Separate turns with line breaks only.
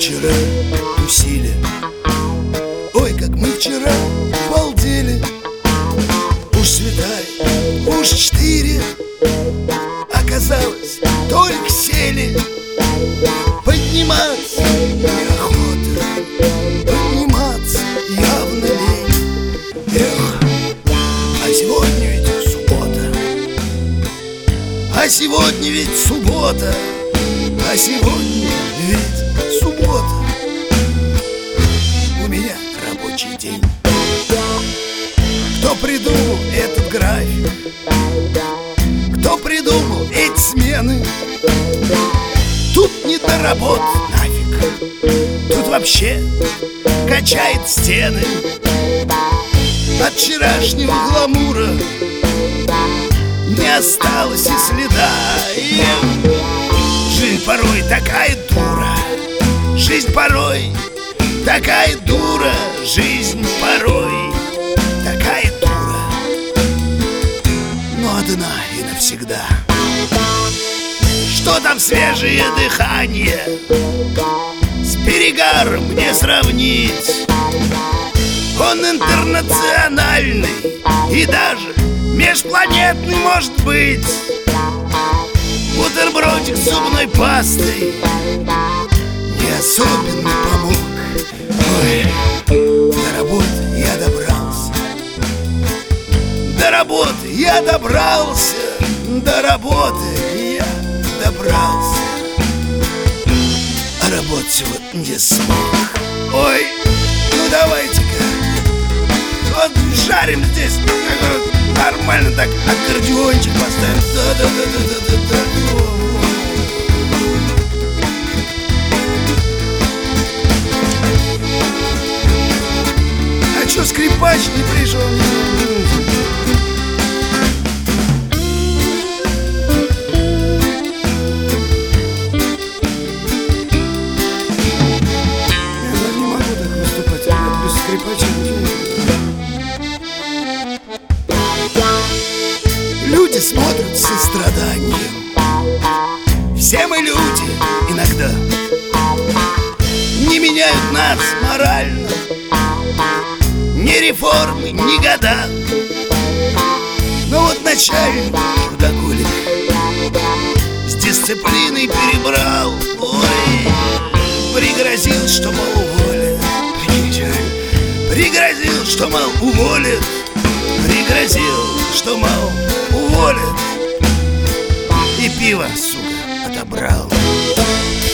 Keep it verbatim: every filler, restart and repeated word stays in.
вчера тусили, ой, как мы вчера балдели. Уж светает, уж четыре, оказалось, только сели. Подниматься неохота, подниматься явно лень. Эх, а сегодня ведь суббота, а сегодня ведь суббота, а сегодня ведь суббота. У меня рабочий день. Кто придумал этот график? Кто придумал эти смены? Тут не до работ нафиг, тут вообще качает стены. От вчерашнего гламура не осталось и следа. И жизнь порой такая дура, жизнь порой такая дура, жизнь порой такая дура, но одна и навсегда. Что там свежее дыхание с перегаром не сравнить. Он интернациональный и даже межпланетный может быть. Бутербродик с зубной пастой не особенно помог. Ой, до работы я добрался, до работы я добрался, до работы я добрался, а работать вот не смог. Ой, ну давайте-ка вот жарим здесь, нормально так, аккордеончик поставим. Да-да-да-да-да-да. А чё скрипач не пришел? Люди смотрят со страданием, все мы люди иногда, не меняют нас морально ни реформы, ни года. Но вот начальник трудоголик с дисциплиной перебрал. Ой, пригрозил, что, мол, уволят. Пригрозил, что, мол, уволят. Пригрозил, что, мол, уволят. И пиво, сука, отобрал.